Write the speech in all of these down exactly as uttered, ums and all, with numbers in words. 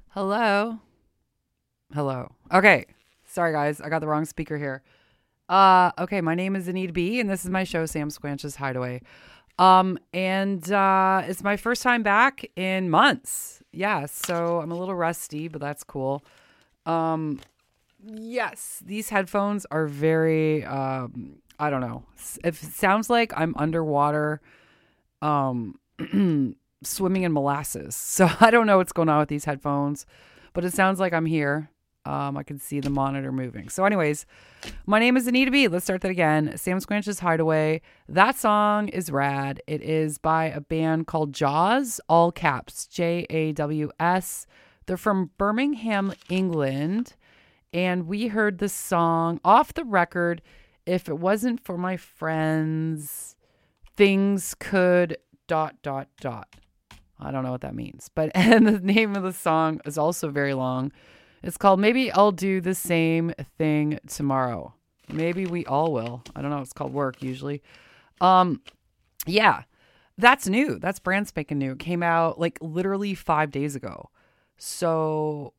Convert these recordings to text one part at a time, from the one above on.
Hello. Hello. Okay. Sorry, guys. I got the wrong speaker here. Uh, okay. My name is Anita B, and this is my show, Sam Squanch's Hideaway. Um, and uh, it's my first time back in months. Yeah. So I'm a little rusty, but that's cool. Um, yes. These headphones are very, um, I don't know. If it sounds like I'm underwater, um, swimming in molasses. So I don't know what's going on with these headphones, but it sounds like I'm here. Um, I can see the monitor moving. So anyways, my name is Anita B. Let's start that again. Sam Squanch's Hideaway. That song is rad. It is by a band called Jaws, all caps, J A W S. They're from Birmingham, England. And we heard the song off the record. If it wasn't for my friends, things could dot, dot, dot. I don't know what that means. But and the name of the song is also very long. It's called Maybe I'll Do the Same Thing Tomorrow. Maybe we all will. I don't know. It's called Work usually. Um, yeah, that's new. That's brand spanking new. It came out like literally five days ago. So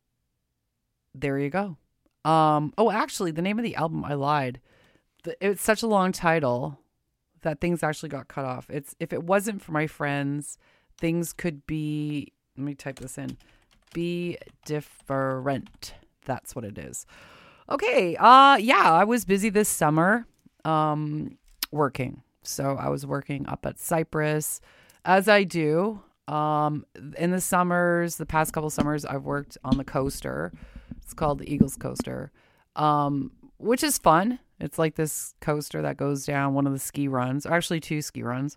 there you go. Um, oh, actually, the name of the album, I lied. The, it's such a long title that things actually got cut off. It's If It Wasn't for My Friends, Things Could Be, let me type this in, be different. That's what it is. Okay. Uh, yeah, I was busy this summer, um, working. So I was working up at Cypress as I do. Um, in the summers, the past couple summers, I've worked on the coaster. It's called the Eagles Coaster, um, which is fun. It's like this coaster that goes down one of the ski runs, or actually two ski runs.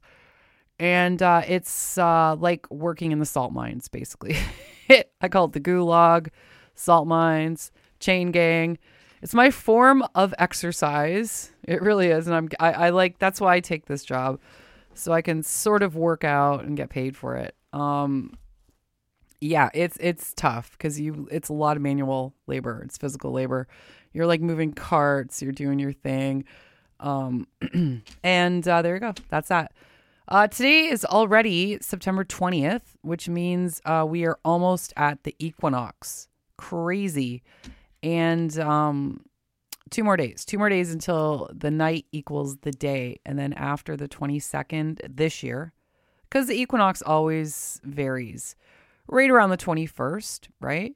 And uh, it's uh, like working in the salt mines, basically. I call it the gulag, salt mines, chain gang. It's my form of exercise. It really is. And I'm, I, I like, that's why I take this job. So I can sort of work out and get paid for it. Um, yeah, it's, it's tough because you, it's a lot of manual labor. It's physical labor. You're like moving carts, you're doing your thing. Um, and uh, there you go. That's that. Uh, today is already September twentieth, which means uh, we are almost at the equinox. Crazy. And um, two more days. Two more days until the night equals the day. And then after the twenty-second this year, because the equinox always varies, right around the twenty-first, right?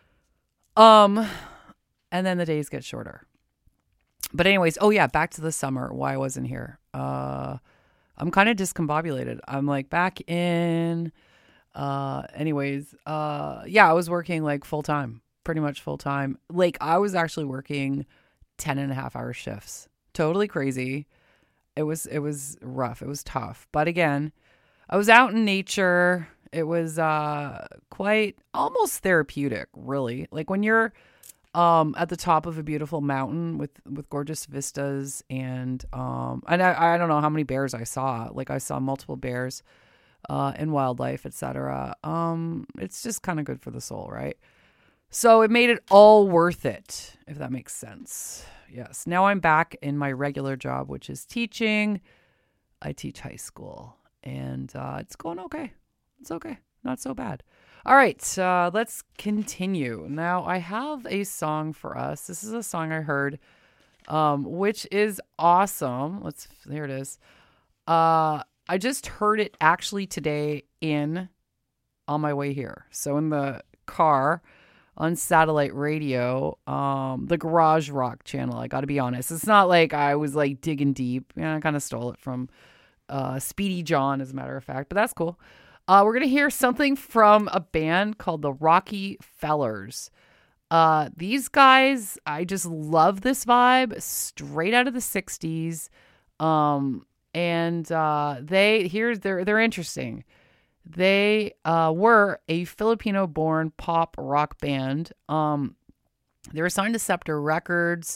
Um, and then the days get shorter. But anyways, oh yeah, back to the summer, why I wasn't here. Uh... I'm kind of discombobulated. I'm like back in, uh, anyways, uh, yeah, I was working like full time, pretty much full time. Like I was actually working ten and a half hour shifts. Totally crazy. It was, it was rough. It was tough. But again, I was out in nature. It was, uh, quite almost therapeutic, really. Like when you're, Um, at the top of a beautiful mountain with, with gorgeous vistas and, um, and I, I don't know how many bears I saw. Like I saw multiple bears, uh, and wildlife, et cetera. Um, it's just kind of good for the soul, right? So it made it all worth it, if that makes sense. Yes. Now I'm back in my regular job, which is teaching. I teach high school and, uh, it's going okay. It's okay. Not so bad. All right, uh, let's continue. Now, I have a song for us. This is a song I heard, um, which is awesome. Let's, there it is. Uh, I just heard it actually today in, on my way here. So in the car on satellite radio, um, the Garage Rock channel, I got to be honest. It's not like I was like digging deep. Yeah, I kind of stole it from uh, Speedy John, as a matter of fact, but that's cool. Uh, we're going to hear something from a band called the Rocky Fellers. Uh, these guys, I just love this vibe, straight out of the sixties. Um, and uh, they, here's, they're, they're interesting. They uh, were a Filipino-born pop rock band. Um, they were signed to Scepter Records,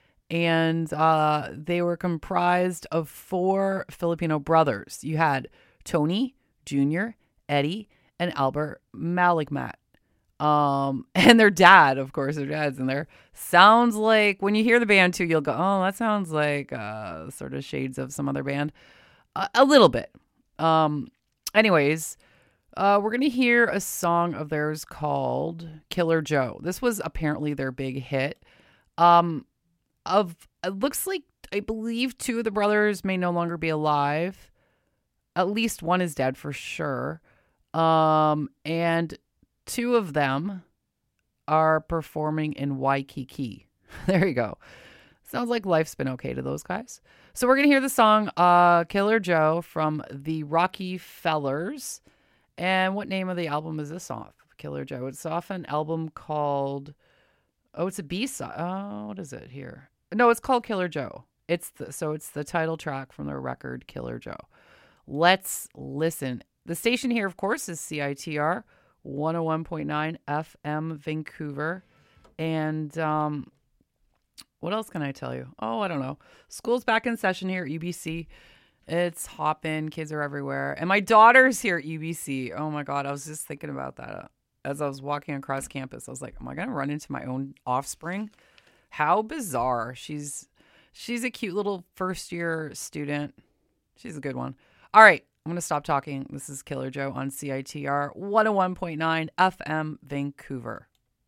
and uh, they were comprised of four Filipino brothers. You had Tony Junior, Eddie, and Albert Maligmat. Um, and their dad, of course, their dad's in there. Sounds like, when you hear the band too, you'll go, oh, that sounds like uh, sort of shades of some other band. Uh, a little bit. Um, anyways, Uh, we're going to hear a song of theirs called Killer Joe. This was apparently their big hit. Um, of it looks like, I believe two of the brothers may no longer be alive. At least one is dead for sure. Um, and two of them are performing in Waikiki. There you go. Sounds like life's been okay to those guys. So we're going to hear the song uh, Killer Joe from the Rocky Fellers. And what name of the album is this off? Killer Joe. It's off an album called... Oh, it's a B-side. Oh, what is it here? No, it's called Killer Joe. It's the, so it's the title track from their record, Killer Joe. Let's listen. The station here, of course, is C I T R one oh one point nine F M Vancouver. And um, what else can I tell you? Oh, I don't know. School's back in session here at U B C. It's hopping. Kids are everywhere. And my daughter's here at U B C. Oh, my God. I was just thinking about that as I was walking across campus. I was like, am I going to run into my own offspring? How bizarre. She's she's a cute little first-year student. She's a good one. All right. I'm going to stop talking. This is Killer Joe on C I T R one oh one point nine F M Vancouver.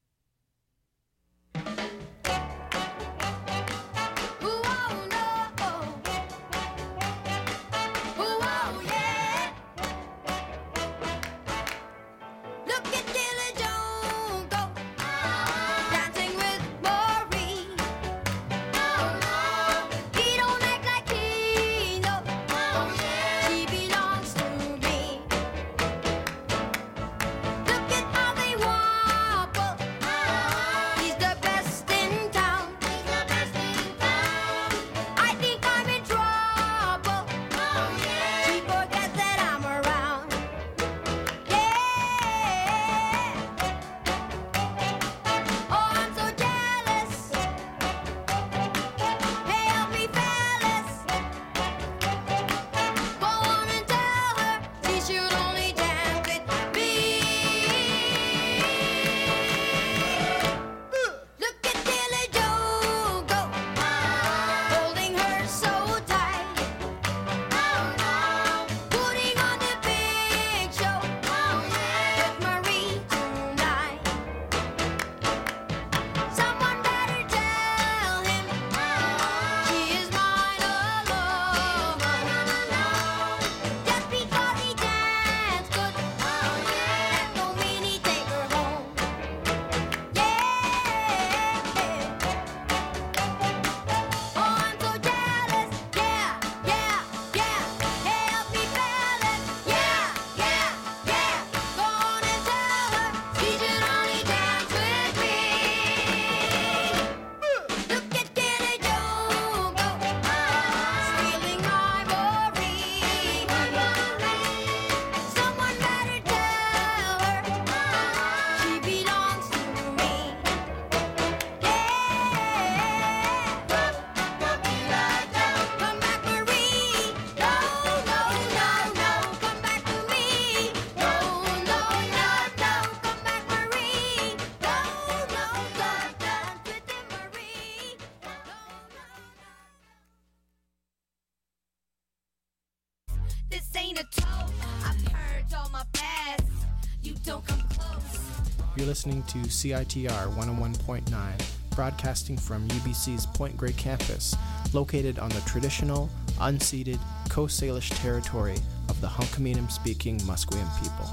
You're listening to C I T R one oh one point nine, broadcasting from U B C's Point Grey campus, located on the traditional, unceded Coast Salish territory of the Hunkaminam-speaking Musqueam people.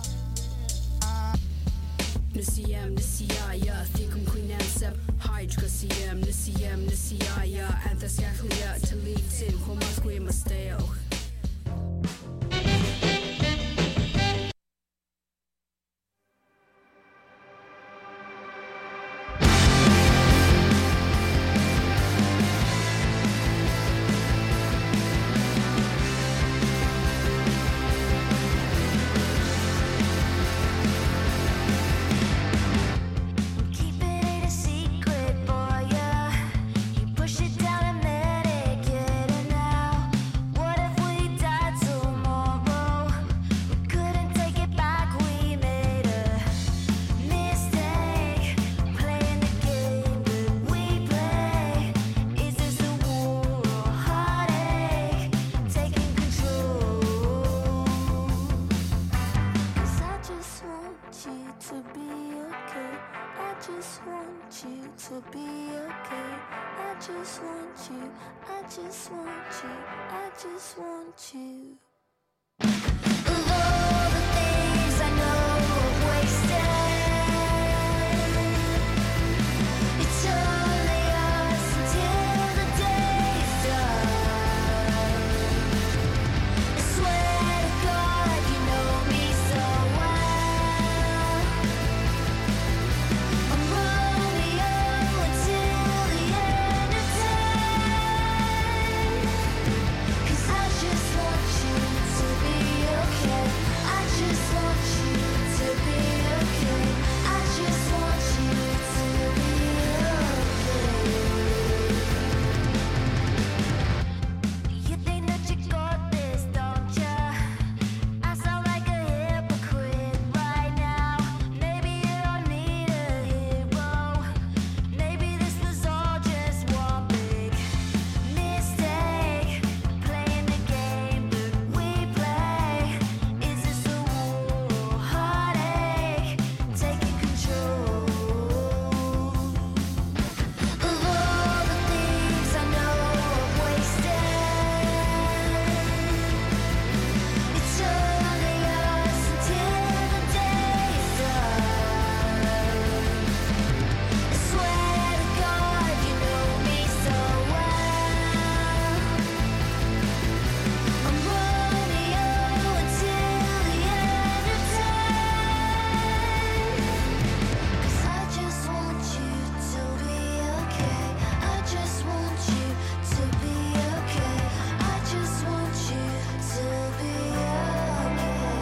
Nisiyam Nisiyaya Thikum Queenansep Hydrocasium Nisiyam Nisiyaya Anthascaclia Talitin Homasqueam Masteo. Push it down and medicate it now. What if you to be okay. I just want you to be okay. I just want you, I just want you, I just want you. Of all the things I know I've wasted, it's only us until the day's done. I swear to God you know me so well. I'm Romeo until the end of time. 'Cause I just want you to be okay. I just want you to be okay. I just want you to be okay. You think that you got this, don't ya? I sound like a hypocrite right now. Maybe you don't need a hero. Maybe this was all just one big mistake. Playing the game that we play. Is this a war? Heartache taking control. Of all the things I know I've wasted, it's only us until the day's done. I swear to God you know me so well. I'm Romeo until the end of time. 'Cause I just want you to be okay. I just want you to be okay. I just want you to be okay.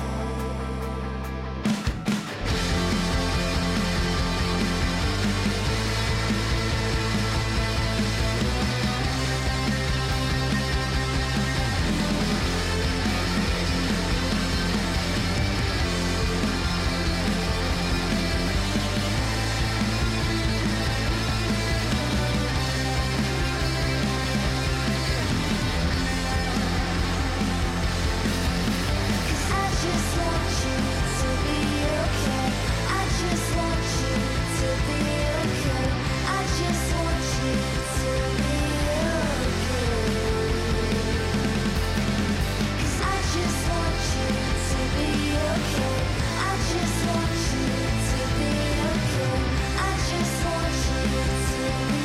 I just want you to be okay. I just want you to be okay. I just want you to be okay. 'Cause I just want you to be okay. I just want you to be okay. I just want you to be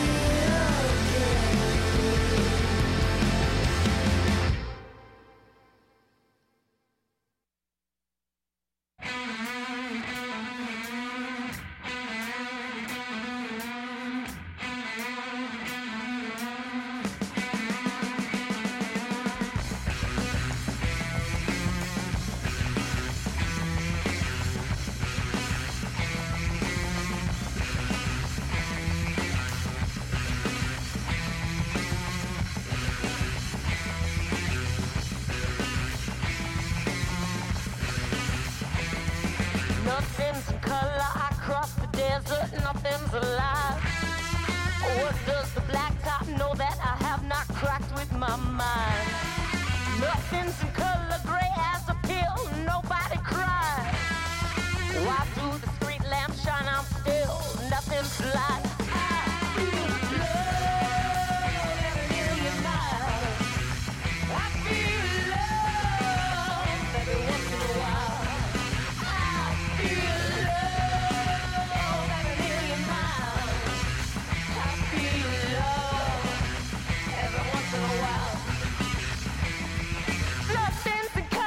Nothing's in color, I cross the desert, nothing's alive. What does the blacktop know that I have not cracked with my mind? Nothing's in color, gray as a pill, nobody cries. Why do the street lamps shine? I'm still, nothing's light. I feel love at a million miles. I feel love every once in a while. Nothing's in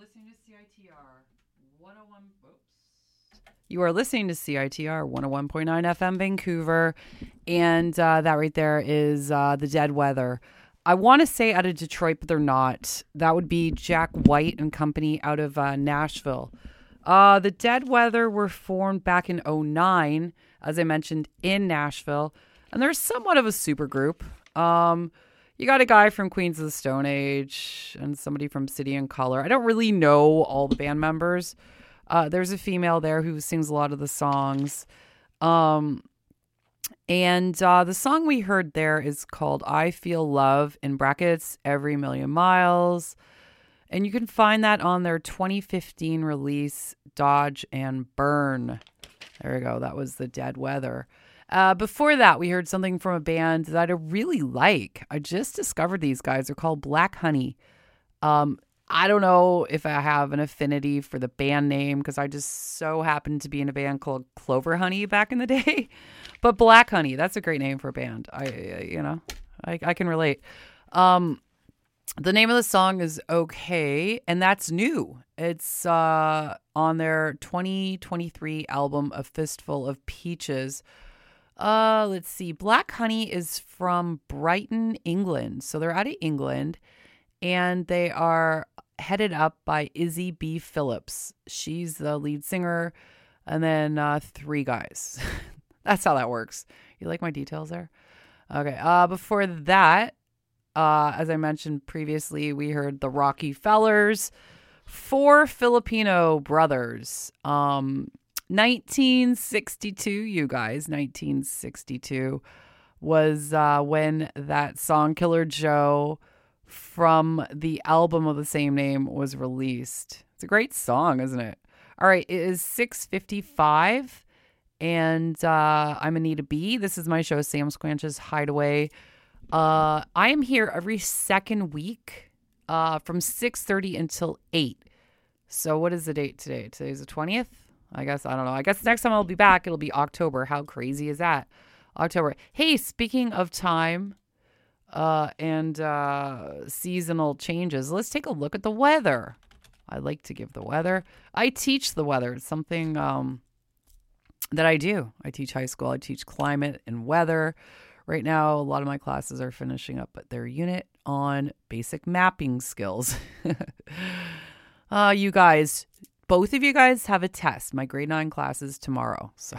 listening to C I T R one oh one. Oops. You are listening to C I T R one oh one point nine F M Vancouver, and uh, that right there is uh, the Dead Weather. I want to say out of Detroit, but they're not. That would be Jack White and company out of uh, Nashville. Uh, the Dead Weather were formed back in oh nine, as I mentioned, in Nashville, and they're somewhat of a supergroup. Um, you got a guy from Queens of the Stone Age and somebody from City and Colour. I don't really know all the band members. Uh, there's a female there who sings a lot of the songs. Um, and uh, the song we heard there is called I Feel Love, in brackets, Every Million Miles. And you can find that on their twenty fifteen release, Dodge and Burn. There we go. That was the Dead Weather. Uh, before that, we heard something from a band that I really like. I just discovered these guys. They're called Black Honey. Um, I don't know if I have an affinity for the band name because I just so happened to be in a band called Clover Honey back in the day. But Black Honey, that's a great name for a band. I, you know, I, I can relate. Um, the name of the song is Okay, and that's new. It's uh, on their twenty twenty-three album, A Fistful of Peaches. Uh, let's see. Black Honey is from Brighton, England. So they're out of England, and they are headed up by Izzy B. Phillips. She's the lead singer, and then uh, three guys. That's how that works. You like my details there? Okay. Uh, before that, uh, as I mentioned previously, we heard the Rocky Fellers, four Filipino brothers. Um, nineteen sixty-two, you guys, nineteen sixty-two was uh, when that song Killer Joe from the album of the same name was released. It's a great song, isn't it? All right, it is six fifty-five, and uh, I'm Anita B. This is my show, Sam Squanch's Hideaway. Uh, I am here every second week uh, from six thirty until eight. So what is the date today? Today's the twentieth? I guess, I don't know. I guess next time I'll be back, it'll be October. How crazy is that? October. Hey, speaking of time uh, and uh, seasonal changes, let's take a look at the weather. I like to give the weather. I teach the weather. It's something um, that I do. I teach high school. I teach climate and weather. Right now, a lot of my classes are finishing up at their unit on basic mapping skills. uh, you guys... Both of you guys have a test. My grade nine class is tomorrow. So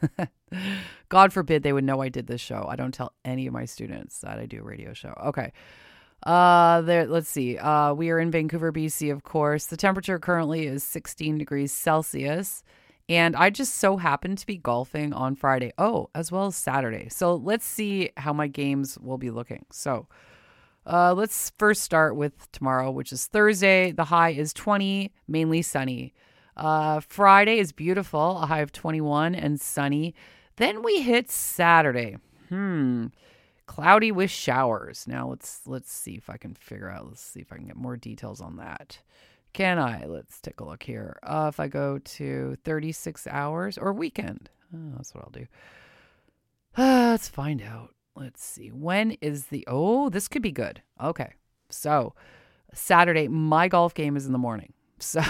God forbid they would know I did this show. I don't tell any of my students that I do a radio show. Okay. Uh, there. Let's see. Uh, we are in Vancouver, B C, of course. The temperature currently is sixteen degrees Celsius. And I just so happen to be golfing on Friday. Oh, as well as Saturday. So let's see how my games will be looking. So Uh, let's first start with tomorrow, which is Thursday. The high is twenty, mainly sunny. Uh, Friday is beautiful, a high of twenty-one and sunny. Then we hit Saturday. Hmm. Cloudy with showers. Now let's let's see if I can figure out. Let's see if I can get more details on that. Can I? Let's take a look here. Uh, if I go to thirty-six hours or weekend, oh, that's what I'll do. Uh, let's find out. Let's see. When is the... Oh, this could be good. Okay. So, Saturday, my golf game is in the morning. So,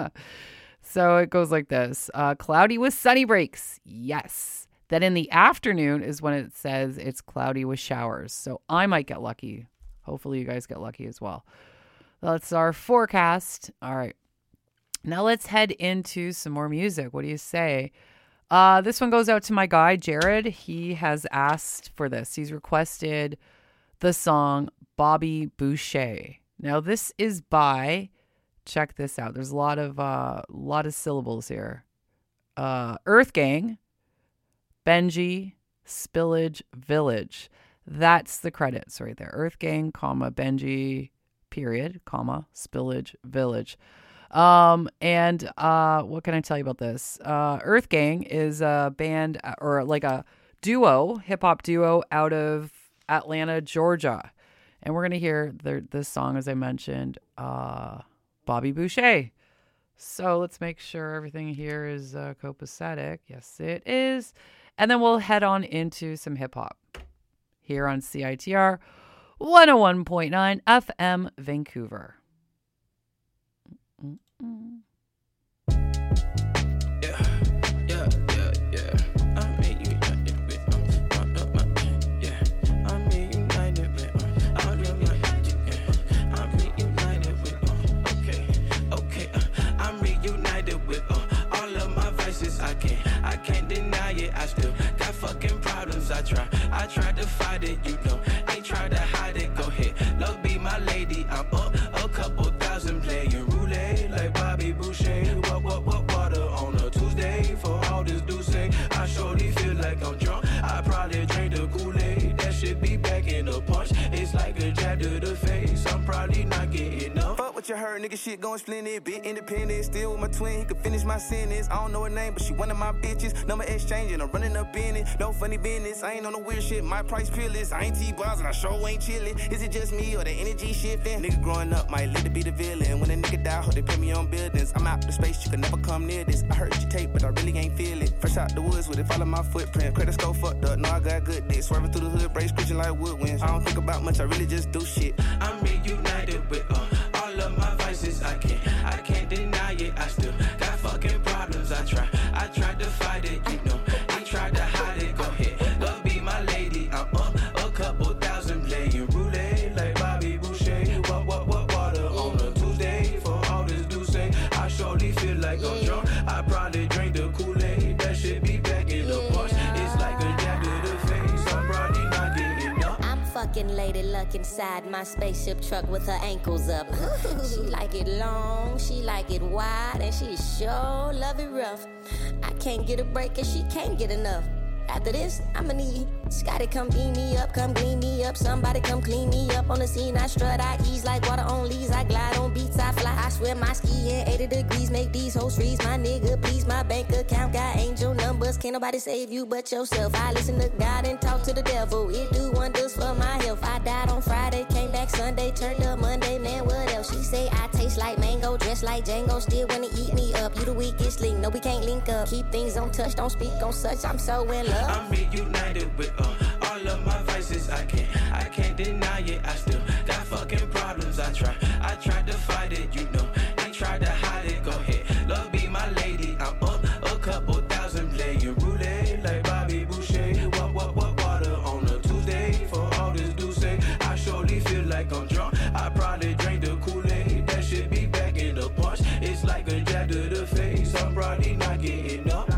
so it goes like this. Uh, cloudy with sunny breaks. Yes. Then in the afternoon is when it says it's cloudy with showers. So, I might get lucky. Hopefully, you guys get lucky as well. That's our forecast. All right. Now, let's head into some more music. What do you say? Uh, this one goes out to my guy, Jared. He has asked for this. He's requested the song Bobby Boucher. Now, this is by, check this out. There's a lot of, uh, lot of syllables here. Uh, Earth Gang, Benji, Spillage Village. That's the credits right there. Earth Gang, comma, Benji, period, comma, Spillage Village. Um, and, uh, what can I tell you about this? Uh, Earth Gang is a band or like a duo, hip hop duo out of Atlanta, Georgia. And we're going to hear the, this song, as I mentioned, uh, Bobby Boucher. So let's make sure everything here is, uh, copacetic. Yes, it is. And then we'll head on into some hip hop here on C I T R one oh one point nine F M Vancouver. Mm-mm. Yeah, yeah, yeah, yeah. I'm reunited with, uh, uh, uh, uh, yeah. I'm reunited with, uh, all of my, yeah. I'm reunited with, uh, okay, okay. Uh, I'm reunited with, uh, all of my vices. I can't, I can't deny it. I still got fucking problems. I try, I tried to fight it. You know, ain't tried to hide it. Go ahead, love be my lady. I'm up a couple thousand playing roulette like Bobby Boucher. What, what, what, water on a Tuesday for all this do say. I surely feel like I'm drunk. I probably drink the Kool-Aid. That shit be back in the punch. It's like a jab to the face. I'm probably not getting enough. Fuck what you heard, nigga, shit going splendid. Bit independent, still with my twin, he could finish my sentence. I don't know her name, but she one of my bitches. Number exchanging, I'm running up in it. No funny business, I ain't on the weird shit. My price peerless, I ain't T-Bars and I sure ain't chillin'. Is it just me or the energy shifting? Nigga growing up might live to be the villain. When a nigga die, hope they put me on buildings. I'm out the space, you can never come near this. I heard your tape, but I really ain't feel it. Fresh out the woods with it, follow my footprint. Credit score fucked up, know I got good dick. Swerving through the hood, brakes screeching like woodwinds. I don't think about much, I really just do shit. I'm reunited with uh, all of my vices. I can't, I can't deny it. I still got fucking problems. I try, I tried to fight it. You know, I tried to hide it. Go ahead, love be my lady. I'm up a couple thousand playing roulette like Bobby Boucher. What, what, what, water on a Tuesday for all this do say. I surely feel like I'm drunk. I probably drink the Kool-Aid. That shit be back in the punch. It's like a jab to the face. I'm probably not getting up. I'm fucking Lady Luck inside my spaceship truck with her ankles up. She like it long, she like it wide, and she sure love it rough. I can't get a break and she can't get enough. After this, I'ma need Scotty come beam me up, come clean me up. Somebody come clean me up. On the scene I strut, I ease like water on leaves. I glide on beats, I fly. I swear my skiing eighty degrees make these hoes freeze. My nigga, please, my bank account got angel numbers. Can't nobody save you but yourself. I listen to God and talk to the devil. It do wonders for my health. I died on Friday, came back Sunday, turned up Monday. Man, what else? She say I taste like mango, dress like Django. Still wanna eat me up. You the weakest link, no we can't link up. Keep things on touch, don't speak on such. I'm so in love. I'm reunited with uh, all of my vices. I can't, I can't deny it. I still got fucking problems. I try, I tried to fight it. You know, ain't tried to hide it. Go ahead, love be my lady. I'm up a couple thousand playing roulette like Bobby Boucher. What, what, what, water on a Tuesday for all this do say. I surely feel like I'm drunk. I probably drink the Kool-Aid. That shit be back in the punch. It's like a jab to the face. I'm probably not getting up.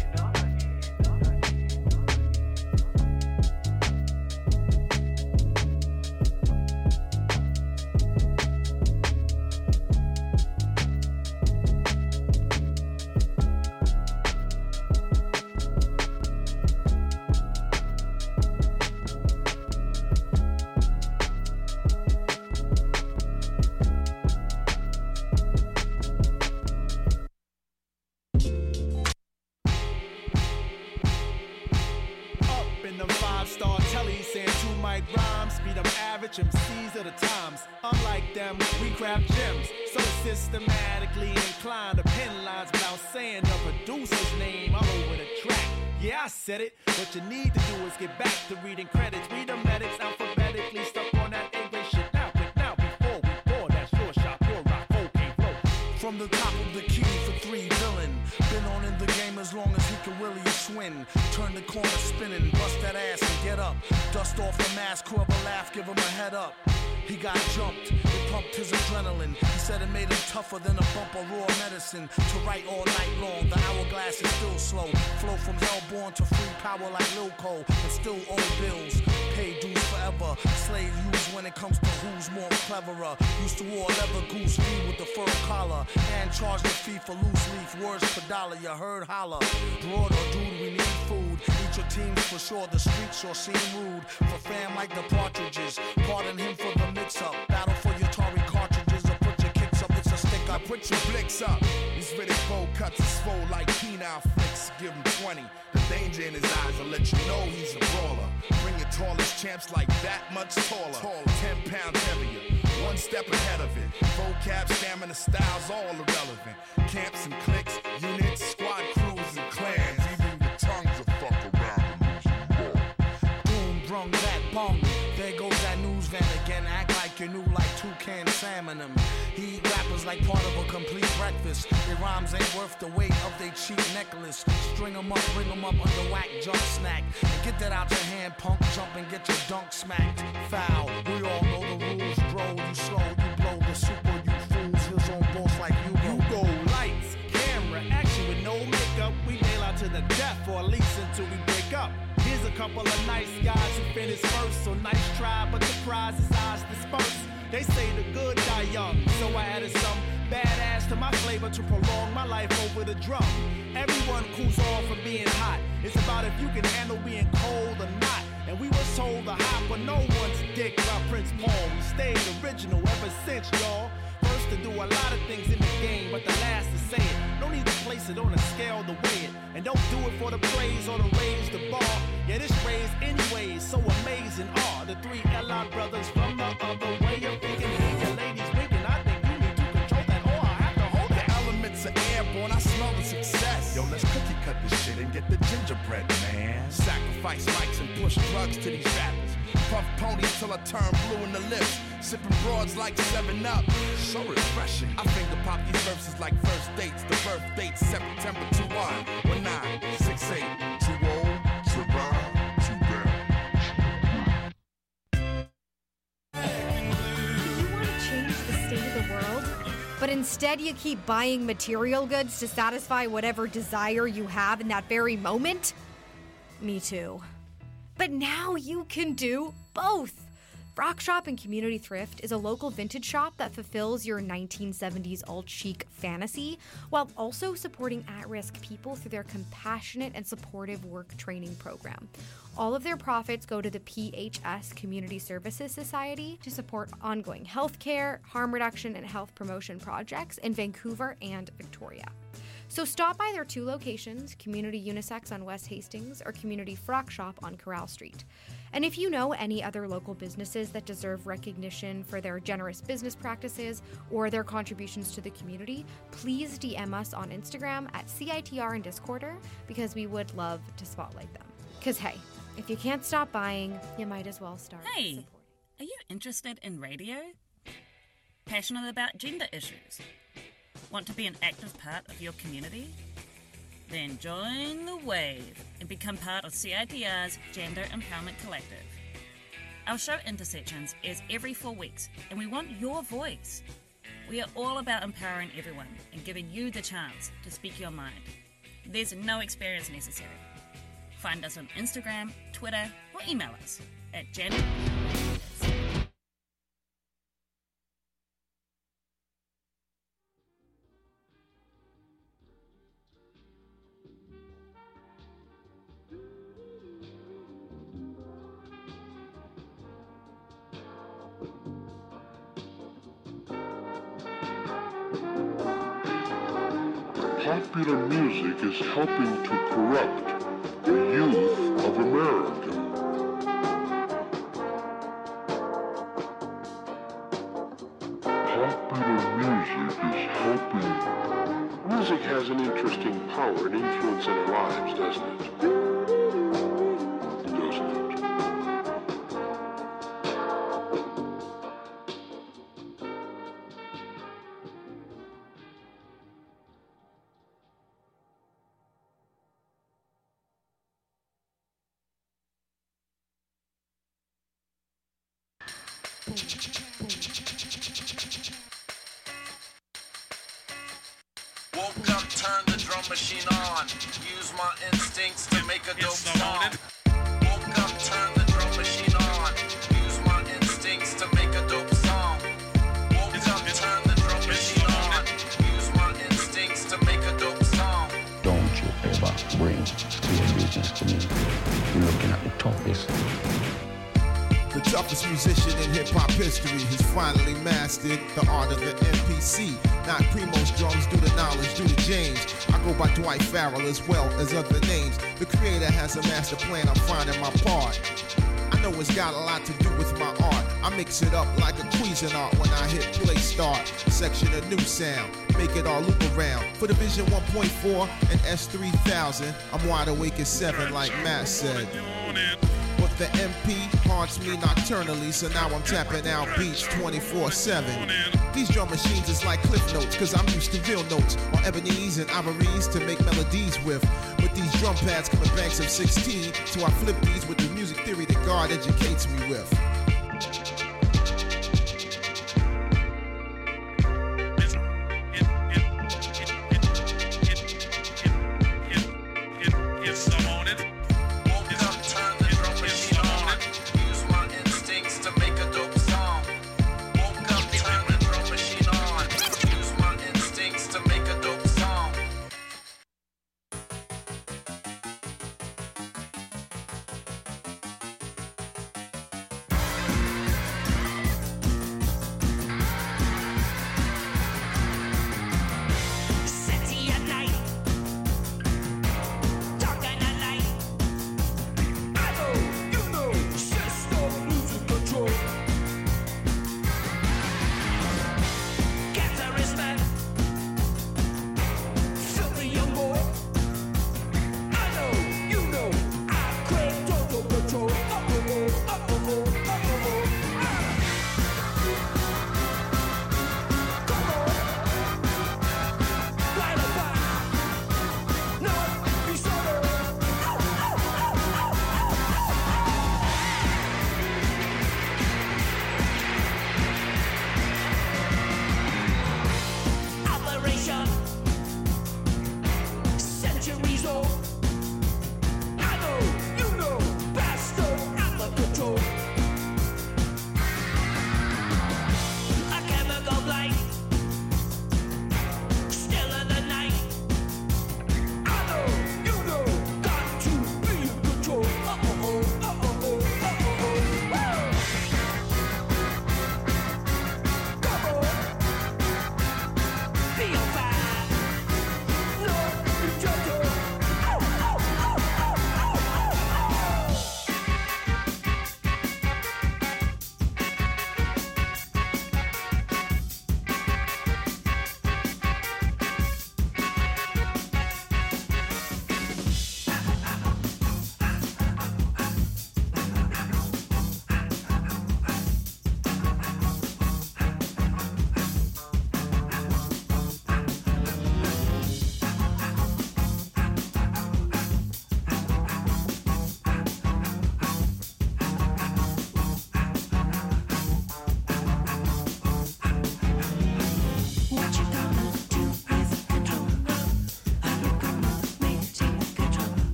M Cs of the times. Unlike them, we grab gems. So systematically inclined to pen lines without saying the producer's name all over the track. Yeah, I said it. What you need to do is get back to reading credits. Read the medics alphabetically, stuck on that English shit. Now, quick now, before we pour that short shot, pure rock, okay, flow. From the top of the key for three villain. Been on in the game as long as he can really swing. Turn the corner spinning, bust that ass and get up. Dust off the mask, whoever laugh, give him a head up. He got jumped, it pumped his adrenaline. He said it made him tougher than a bump of raw medicine. To write all night long, the hourglass is still slow. Flow from hellborn to free power like Lil Cole. And still owe bills, pay dues forever. Slave use when it comes to who's more cleverer. Used to wear leather goose fee with the fur collar. And charge the fee for loose leaf, words per dollar, you heard holler. Broad or dude, we need food. Eat your teams for sure, the streets sure seem rude. For fam like the Partridges, pardon him for the mix-up. Battle for your Atari cartridges or put your kicks up, it's a stick up. Put your blicks up. These Riddick bowl cuts is swole like penile flicks. Give him twenty. The danger in his eyes will let you know he's a brawler. Bring your tallest champs like that much taller. taller. Ten pounds heavier. One step ahead of it. Vocab, stamina, styles, all irrelevant. Camps and cliques, units, squad crews and clans. Even your tongues will fuck around and lose your ball. Boom, brung that bong. There goes that news van again. Act like you knew like two canned salmon them. He eat rappers like part of a complete breakfast. Their rhymes ain't worth the weight of their cheap necklace. String them up, bring them up under whack junk snack. And get that out your hand, punk, jump and get your dunk smacked. Foul, we all know the rules, bro. You slow, you blow the super, you fools. His own boss like you go. You go lights, camera, action with no makeup. We nail out to the death, or at least until we break up. Here's a couple of nice guys who finished first. So nice try, but the prize is ours dispersed. They say the good die young, so I added some badass to my flavor to prolong my life over the drum. Everyone cools off from being hot. It's about if you can handle being cold or not. And we were told to hop but no one's dick by Prince Paul. We stayed original ever since, y'all. First to do a lot of things in the game, but the last to say it. No need to place it on a scale to weigh it. And don't do it for the praise or to raise the bar. Yeah, this raise anyways, so amazing are the three L I brothers from the other way of thinking. Hey, your ladies winking, I think you need to control that, or I have to hold that. The elements are airborne, I smell the success. Yo, let's cookie cut this shit and get the gingerbread, man. Sacrifice mics and push drugs to these rappers. Puff ponies till I turn blue in the lips. Sipping broads like seven up. So refreshing. I finger pop these verses like first dates. The birth date September twenty-one. one nine six eight. Too old, too bad, too bad. You want to change the state of the world, but instead you keep buying material goods to satisfy whatever desire you have in that very moment? Me too. But now you can do both. Rock Shop and Community Thrift is a local vintage shop that fulfills your nineteen seventies alt-chic fantasy while also supporting at-risk people through their compassionate and supportive work training program. All of their profits go to the P H S Community Services Society to support ongoing healthcare, harm reduction, and health promotion projects in Vancouver and Victoria. So stop by their two locations, Community Unisex on West Hastings or Community Frock Shop on Corral Street. And if you know any other local businesses that deserve recognition for their generous business practices or their contributions to the community, please D M us on Instagram at C I T R and Discorder because we would love to spotlight them. Because hey, if you can't stop buying, you might as well start Hey, supporting. Are you interested in radio? Passionate about gender issues? Want to be an active part of your community? Then join the wave and become part of C I T R's Gender Empowerment Collective. Our show Intersections airs every four weeks and we want your voice. We are all about empowering everyone and giving you the chance to speak your mind. There's no experience necessary. Find us on Instagram, Twitter, or email us at gender. Popular music is helping to corrupt the youth of America. Popular music is helping. Music has an interesting power and influence in our lives, doesn't it? Doesn't it? Woke up, turn the drum machine on. Use my instincts to make a dope song. Woke up, turn the drum machine on. Use my instincts to make a dope song. Woke up, turn the drum machine on. Use my instincts to make a dope song. Don't you ever bring your business to me. You're looking at the toughest. The toughest musician in hip-hop history has finally mastered the art of the M P C. Not Primo's drums, do the knowledge, do the James. I go by Dwight Farrell as well as other names. The creator has a master plan, I'm finding my part. I know it's got a lot to do with my art. I mix it up like a Cuisinart when I hit play start. Section a new sound, make it all loop around. For the Vision one point four and S three thousand, I'm wide awake at seven like Matt said. But The M P haunts me nocturnally, so now I'm tapping out beats twenty-four seven. These drum machines is like cliff notes, cause I'm used to real notes on ebonies and ivories to make melodies with. But these drum pads come in banks of sixteen, so I flip these with the music theory that God educates me with.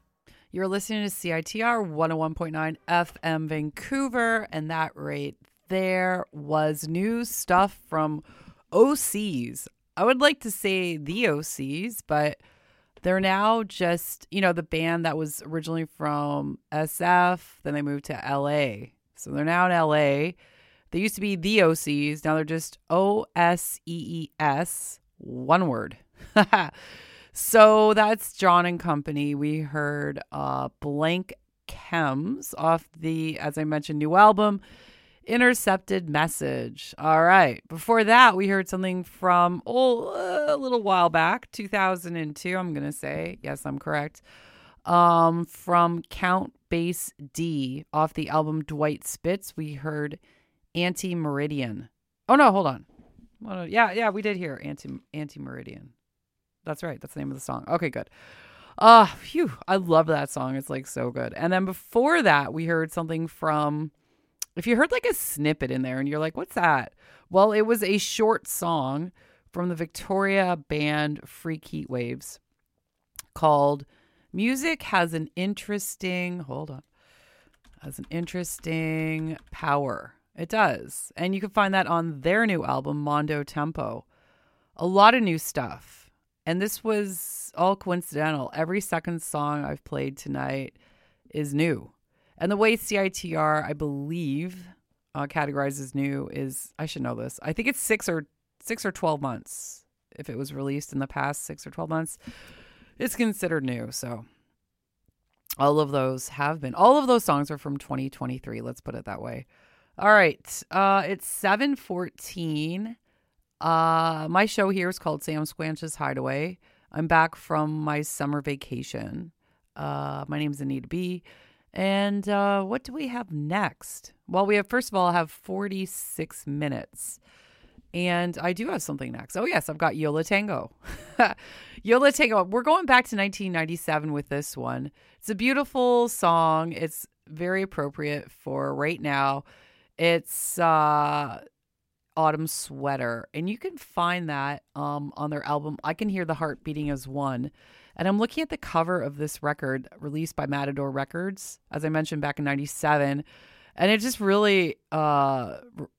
You're listening to C I T R one oh one point nine F M Vancouver, and that right there was new stuff from O Cs. I would like to say the O Cs, but they're now just, you know, the band that was originally from S F, then they moved to L A. So they're now in L A. They used to be the O Cs. Now they're just O S E E S, one word. So that's John and Company. We heard uh, Blank Chems off the, as I mentioned, new album, Intercepted Message. All right. Before that, we heard something from oh, a little while back, two thousand two, I'm going to say. Yes, I'm correct. Um, from Count Bass D off the album Dwight Spitz, we heard Anti-Meridian. Oh, no, hold on. Well, yeah, yeah, we did hear Anti Anti-Meridian. That's right. That's the name of the song. Okay, good. Uh, phew, I love that song. It's like so good. And then before that, we heard something from, if you heard like a snippet in there and you're like, what's that? Well, it was a short song from the Victoria band Freak Heat Waves called Music Has an Interesting, hold on, has an interesting power. It does. And you can find that on their new album, Mondo Tempo. A lot of new stuff. And this was all coincidental. Every second song I've played tonight is new. And the way C I T R, I believe, uh, categorizes new is, I should know this. I think it's six or six or twelve months. If it was released in the past six or twelve months, it's considered new. So all of those have been. All of those songs are from twenty twenty-three. Let's put it that way. All right. Uh, it's seven fourteen. Uh, my show here is called Sam Squanch's Hideaway. I'm back from my summer vacation. Uh, my name is Anita B. And uh, what do we have next? Well, we have, first of all, have forty-six minutes. And I do have something next. Oh, yes, I've got Yo La Tengo. Yo La Tengo. We're going back to nineteen ninety-seven with this one. It's a beautiful song. It's very appropriate for right now. It's uh, Autumn Sweater. And you can find that um, on their album, I Can Hear the Heart Beating as One. And I'm looking at the cover of this record released by Matador Records, as I mentioned, back in ninety-seven. And it just really uh,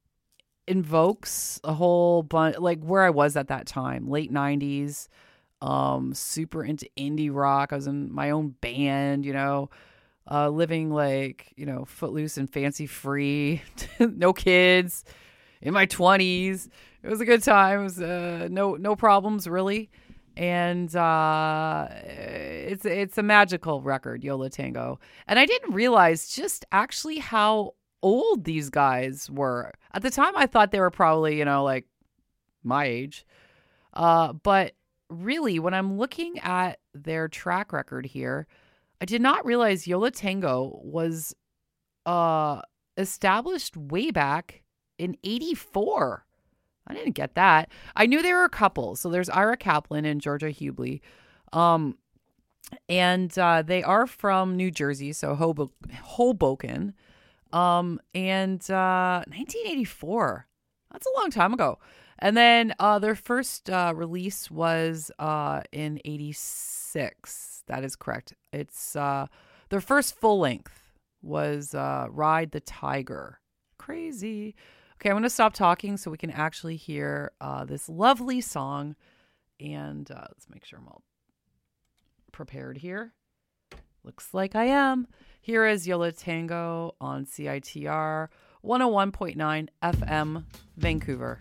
invokes a whole bunch, like where I was at that time, late nineties, um, super into indie rock. I was in my own band, you know, uh, living like, you know, footloose and fancy free, no kids, in my twenties. It was a good time. It was uh, no no problems, really. And uh, it's it's a magical record, Yo La Tengo. And I didn't realize just actually how old these guys were. At the time, I thought they were probably, you know, like my age. Uh, but really, when I'm looking at their track record here, I did not realize Yo La Tengo was uh, established way back in eighty-four. I didn't get that. I knew there were a couple. So there's Ira Kaplan and Georgia Hubley. Um, and uh, they are from New Jersey, so Hobo- Hoboken. Um, and uh, nineteen eighty-four. That's a long time ago. And then uh, their first uh, release was uh, in eighty-six. That is correct. It's uh, their first full length was uh, Ride the Tiger. Crazy. Okay, I'm going to stop talking so we can actually hear uh, this lovely song. And uh, let's make sure I'm all prepared here. Looks like I am. Here is Yo La Tengo on C I T R one oh one point nine F M, Vancouver.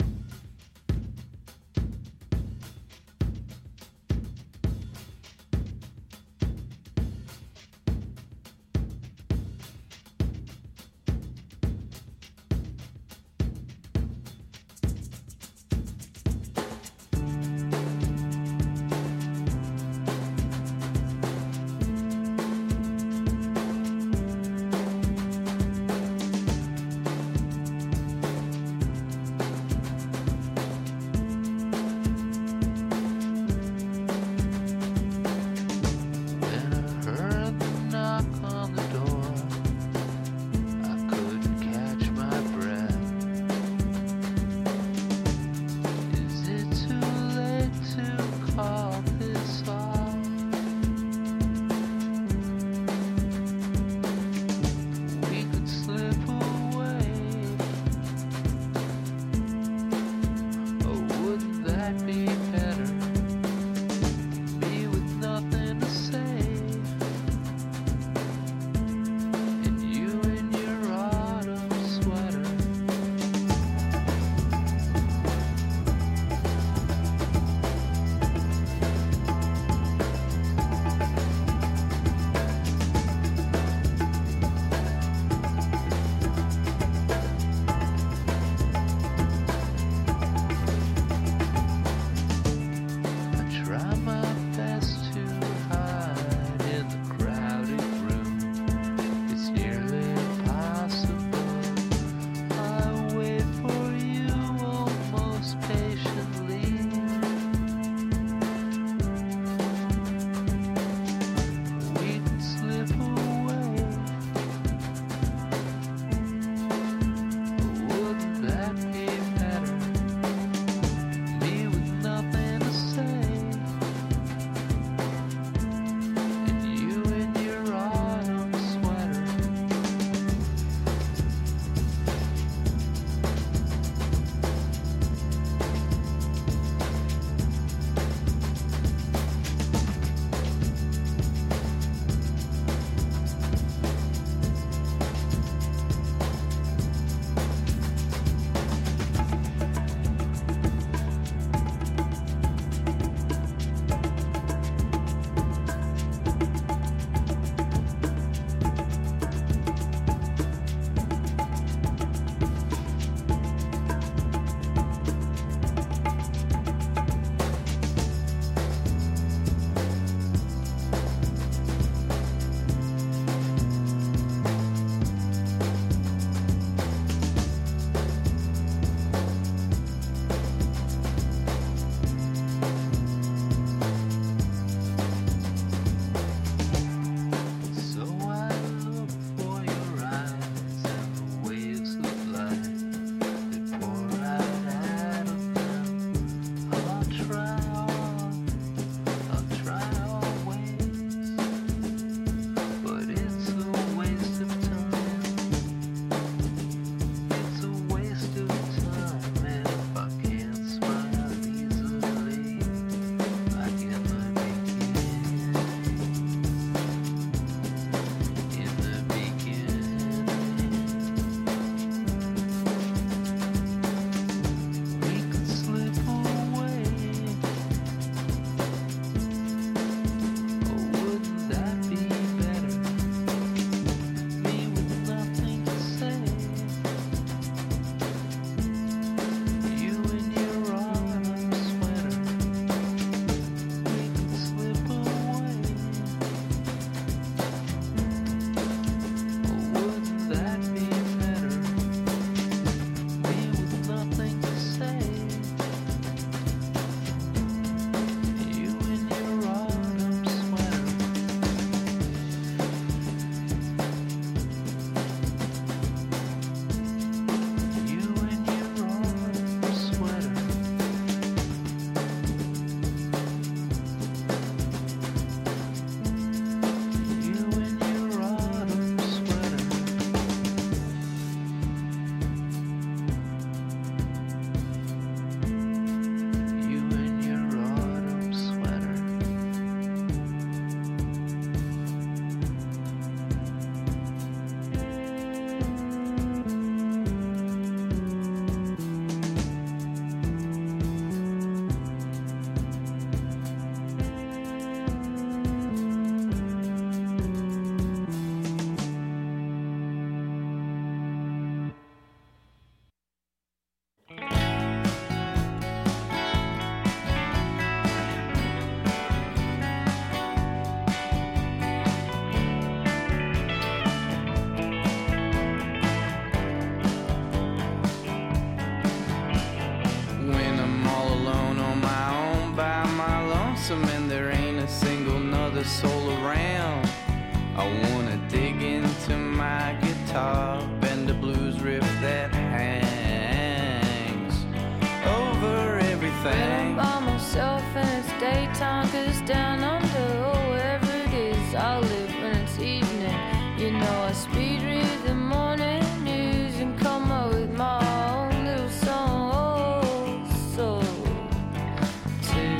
ain't a single nother soul around. I wanna dig into my guitar, bend the blues riff that hangs over everything. When I'm by myself and it's daytime, cause down under, or wherever it is I live when it's evening, you know I speed read the morning news and come up with my own little song. Oh, so too.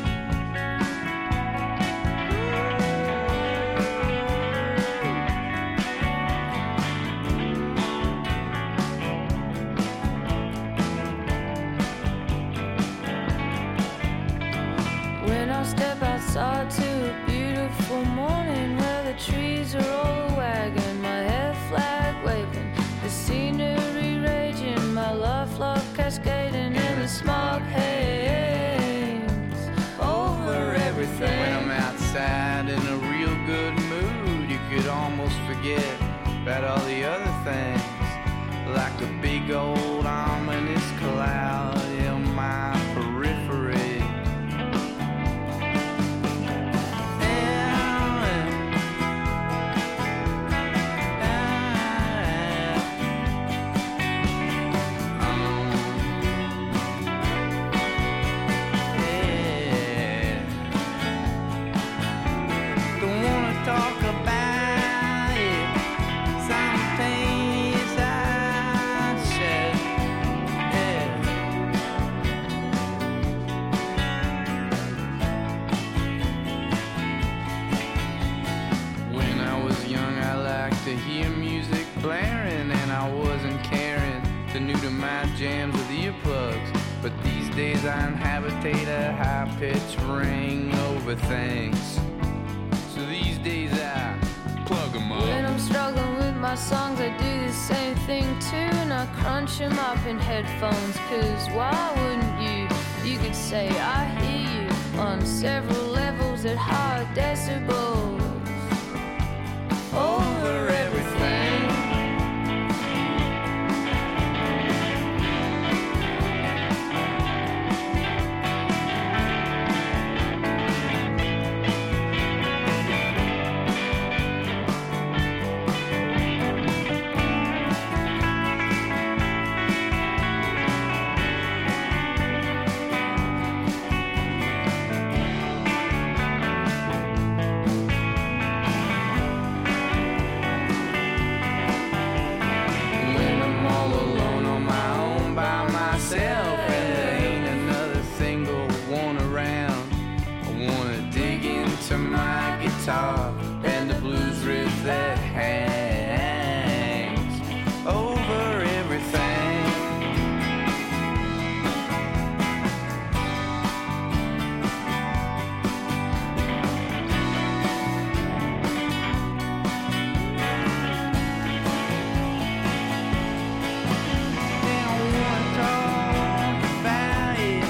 When I step outside to a beautiful morning where the trees are all wagging, my head flag waving, the scenery raging, my love love cascading, and the smog hangs over everything. When I'm outside in a real good mood, you could almost forget about all the other things, like a big old ominous cloud in my periphery. Jams with earplugs, but these days I inhabitate a high-pitched ring over things. So these days I plug 'em up. When I'm struggling with my songs, I do the same thing too, and I crunch 'em up in headphones, cause why wouldn't you? You could say I hear you on several levels at high decibels over everything. And the blues riff that hangs over everything. They don't wanna talk about it.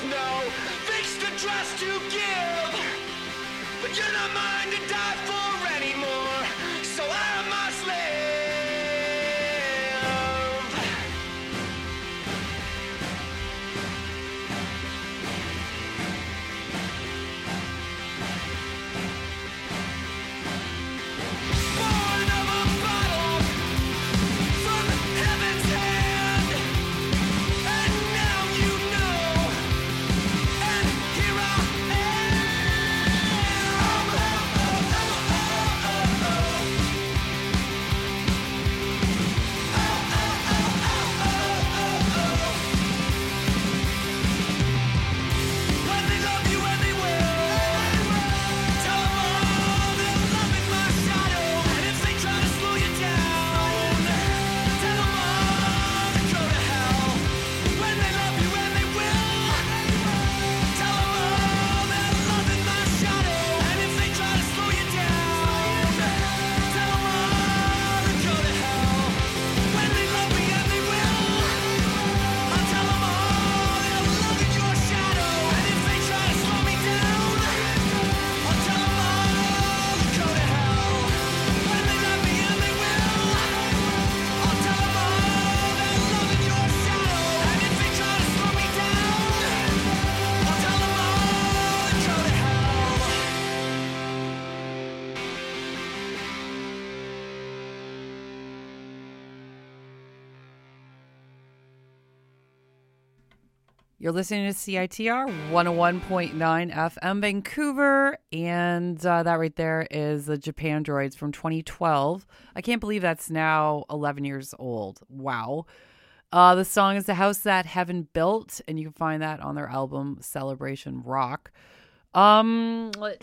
know, fixed the trust to give. But you're not mine to die for anymore, so I must live. Born of a bottle from heaven's hand, and now you know, and here I when they love you and they will, tell them all they're loving my shadow, and if they try to slow you down, tell them all to go to hell. When they love you and they will, tell them all they're loving my shadow, and if they try to slow you down, tell them all to go to hell. When they love me and they will, I'll tell them all they're loving your shadow, and if they try to slow me down, I'll tell them all to go to hell. When they love me and they will, I'll tell them all they're loving your shadow, and if they try to slow me down, I'll tell them all to go to hell. You're listening to C I T R one oh one point nine F M Vancouver, and uh, that right there is the Japan Droids from twenty twelve. I can't believe that's now eleven years old. Wow. Uh, the song is The House That Heaven Built, and you can find that on their album Celebration Rock. Um, let's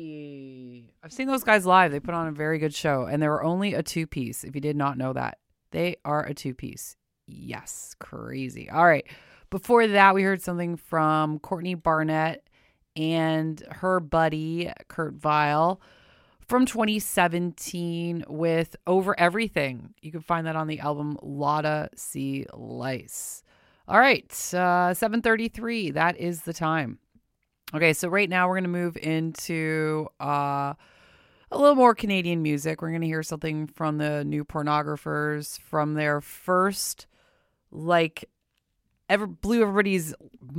see. I've seen those guys live. They put on a very good show, and they were only a two-piece, if you did not know that. They are a two-piece. Yes, crazy. All right. Before that, we heard something from Courtney Barnett and her buddy, Kurt Vile, from twenty seventeen with Over Everything. You can find that on the album Lotta C. Lice. All right, uh, seven thirty-three. That is the time. Okay, so right now we're going to move into uh, a little more Canadian music. We're going to hear something from the New Pornographers from their first, like, ever blew everybody's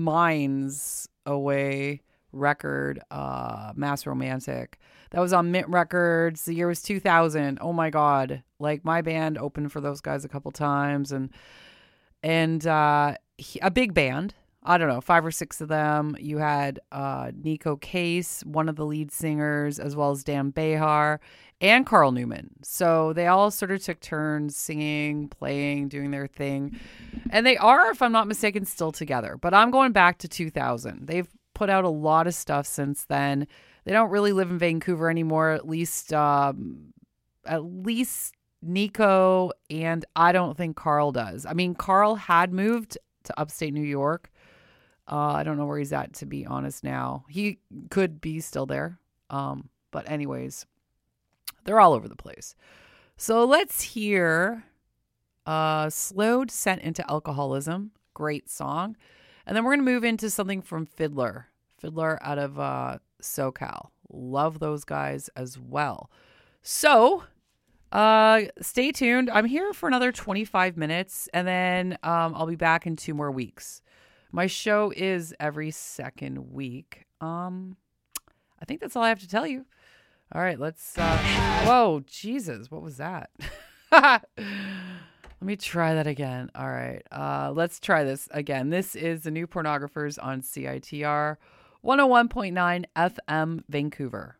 minds away record, uh, Mass Romantic. That was on Mint Records. The year was two thousand. Oh my God. Like, my band opened for those guys a couple times, and, and, uh, he, a big band. I don't know, five or six of them. You had, uh, Nico Case, one of the lead singers, as well as Dan Behar and Carl Newman. So they all sort of took turns singing, playing, doing their thing. And they are, if I'm not mistaken, still together. But I'm going back to two thousand. They've put out a lot of stuff since then. They don't really live in Vancouver anymore, at least um, at least Nico, and I don't think Carl does. I mean, Carl had moved to upstate New York. Uh, I don't know where he's at, to be honest now. He could be still there. Um, but anyways, they're all over the place. So let's hear uh, Slow Descent into Alcoholism. Great song. And then we're going to move into something from Fiddler. Fiddler out of uh, SoCal. Love those guys as well. So uh, stay tuned. I'm here for another twenty-five minutes, and then um, I'll be back in two more weeks. My show is every second week. Um, I think that's all I have to tell you. All right, let's... Uh, whoa, Jesus, what was that? Let me try that again. All right, uh, let's try this again. This is the New Pornographers on C I T R one oh one point nine F M Vancouver.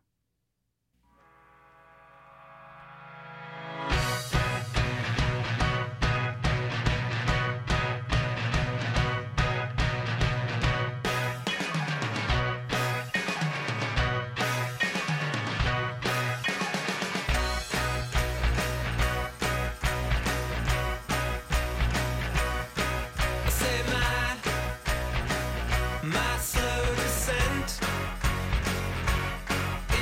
My slow descent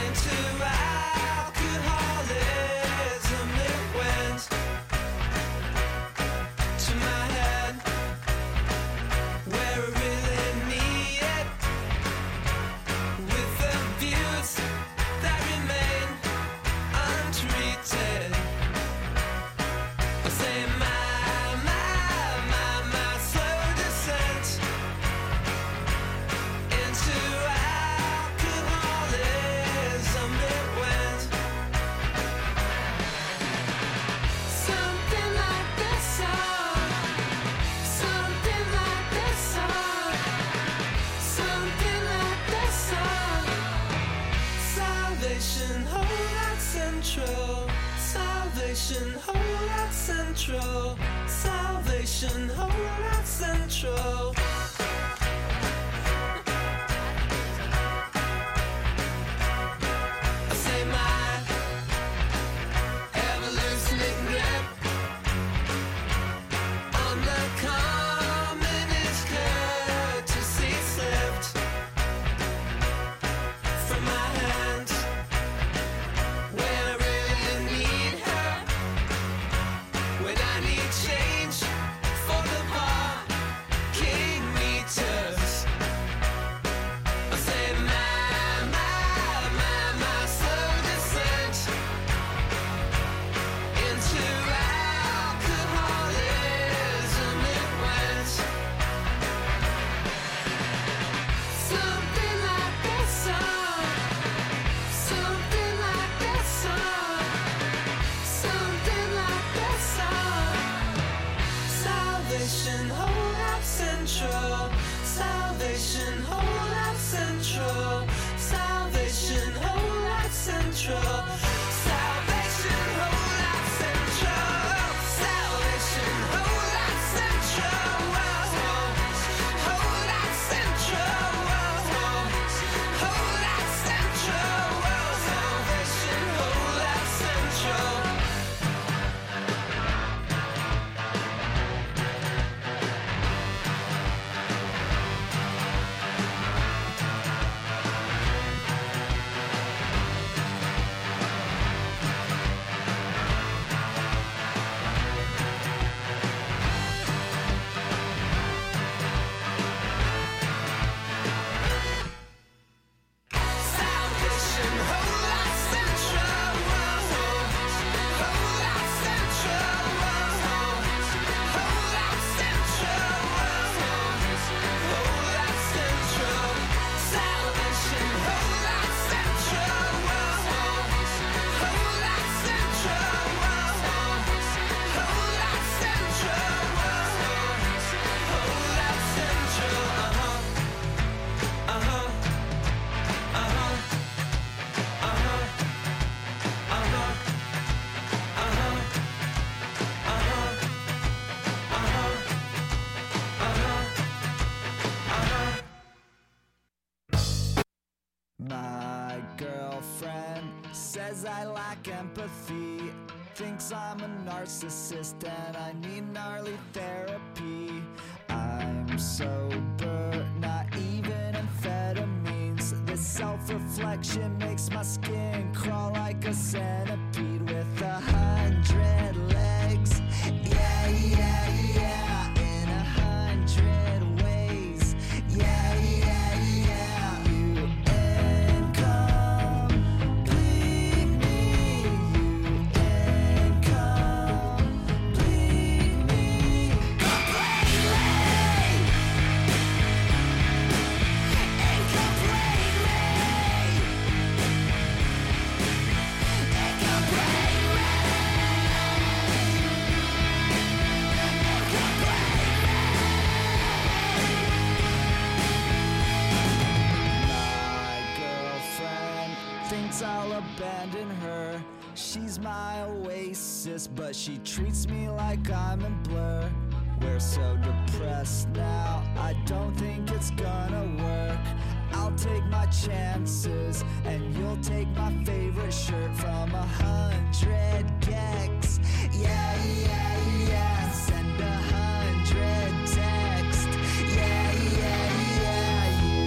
Central. Salvation, Holdout Central. I say my ever-loosening grip on the communist courtesy slipped from my hands when I really need her, when I need change for the parking meters. I say my, my, my, my slow descent into alcoholism it went. Something like this song, something like this song, something like this song. Salvation, Holdout Central. Salvation, Holdout Central. Salvation, Holdout Central. Salvation, Holdout Central. Salvation, Holdout Central. Holdout Central. Holdout Central. Salvation, Holdout Central. Salvation, Holdout Central. Holdout Central. Holdout Central. Holdout Central. Salvation, Holdout Central. Holdout Central. Holdout Central. Holdout Central. Uh-huh. Uh-huh. Uh-huh. Uh-huh. Uh-huh. Uh-huh. Uh-huh. Uh-huh. Uh-huh. Uh-huh. My girlfriend says I lack empathy, thinks I'm a narcissist and I need gnarly therapy. I'm sober, not even amphetamines. This self-reflection makes my skin crawl like a centipede with a hundred legs. Yeah, yeah, yeah, in a hundred ways. Yeah, yeah, yeah. You incomplete me. You incomplete me. Completely. My girlfriend thinks I'll abandon her. She's my oasis, but she treats me like I'm in Blur. We're so depressed now, I don't think it's gonna work. I'll take my chances, and you'll take my favorite shirt from a hundred gex. Yeah, yeah, yeah, send a hundred text. Yeah, yeah, yeah, you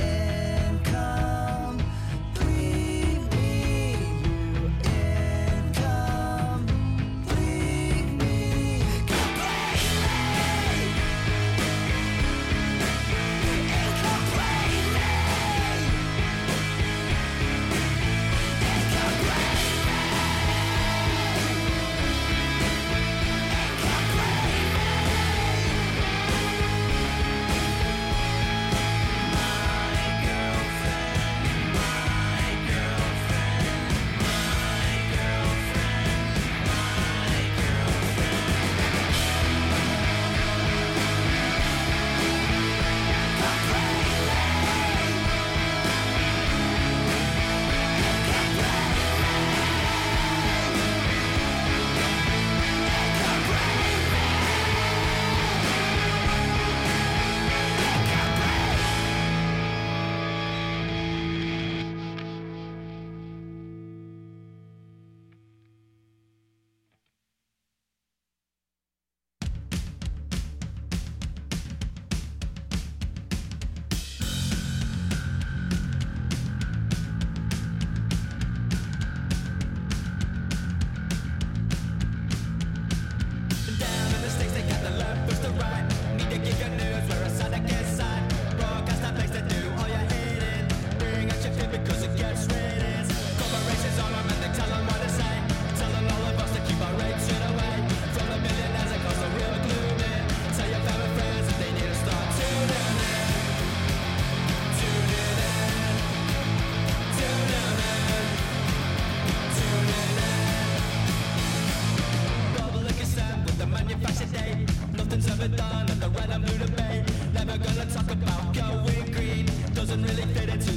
incomplete me. You incomplete me. Completely.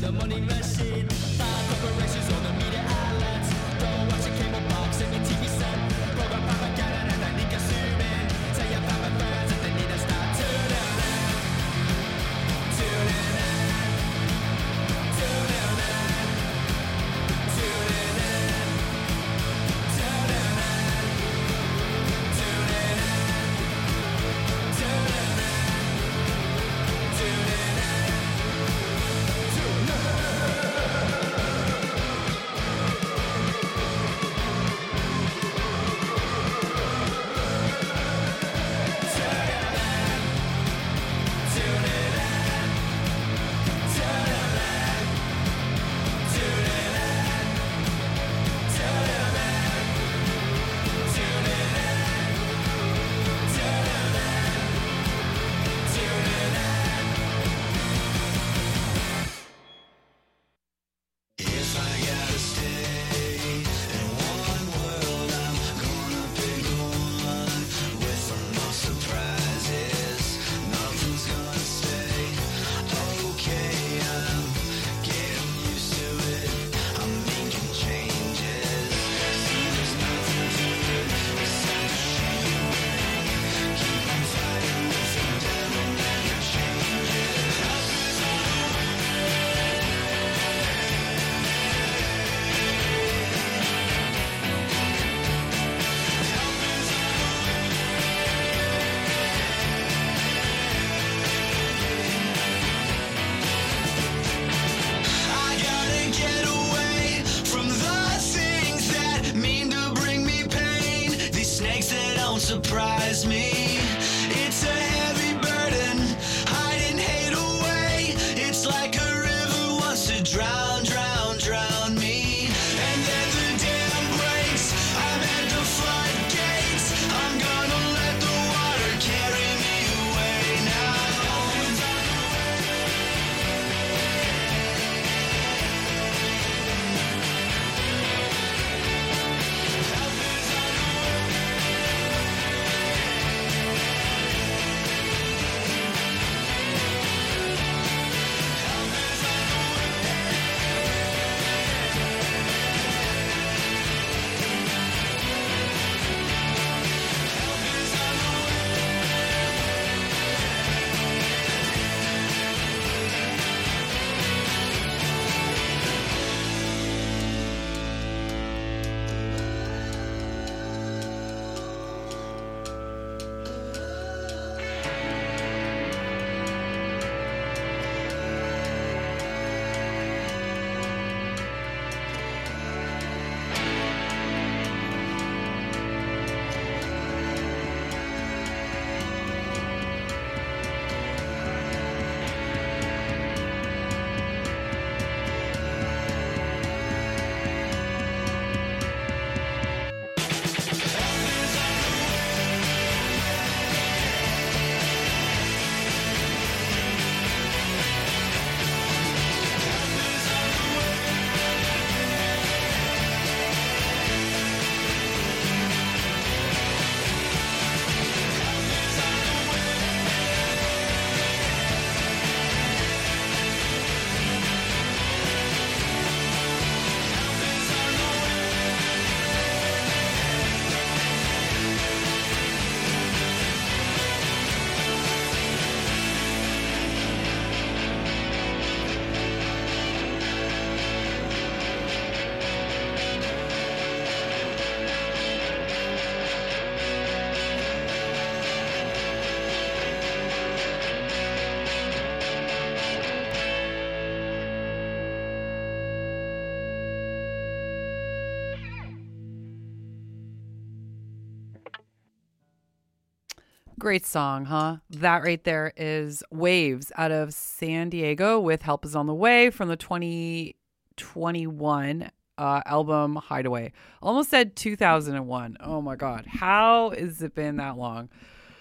the money machine. Bad corporations on the media outlets. Don't watch a cable box in the T V set. Program propaganda and they need consuming. Tell your family friends that they need to start tuning in. Tuning in. Tuning in. Tuning in. Tuning in. Tuning in. Tuning in. Tuning in. I gotta get away from the things that mean to bring me pain. These snakes that don't surprise me. It's a heavy burden, hiding hate away. It's like a river wants to drown, drown, drown me. And then the dam breaks. I'm at the floodgates. I'm gonna let the water carry me away now. Great song, huh? That right there is Waves out of San Diego with Help Is On The Way from the twenty twenty-one uh, album Hideaway. Almost said two thousand one. Oh my God. How has it been that long?